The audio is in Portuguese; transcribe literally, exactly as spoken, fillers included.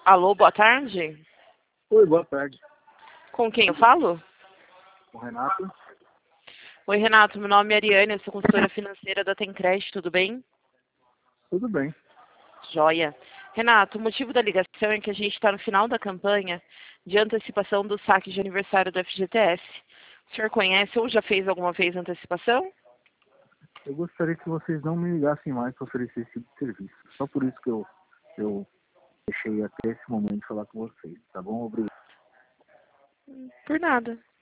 Alô, boa tarde. Oi, boa tarde. Com quem eu falo? O Renato? Oi, Renato. Meu nome é Ariane, eu sou consultora financeira da Tencred, tudo bem? Tudo bem. Joia. Renato, o motivo da ligação é que a gente está no final da campanha de antecipação do saque de aniversário do F G T S. O senhor conhece ou já fez alguma vez antecipação? Eu gostaria que vocês não me ligassem mais para oferecer esse tipo de serviço. Só por isso que eu, eu deixei até esse momento de falar com vocês, tá bom? Obrigado. Por nada.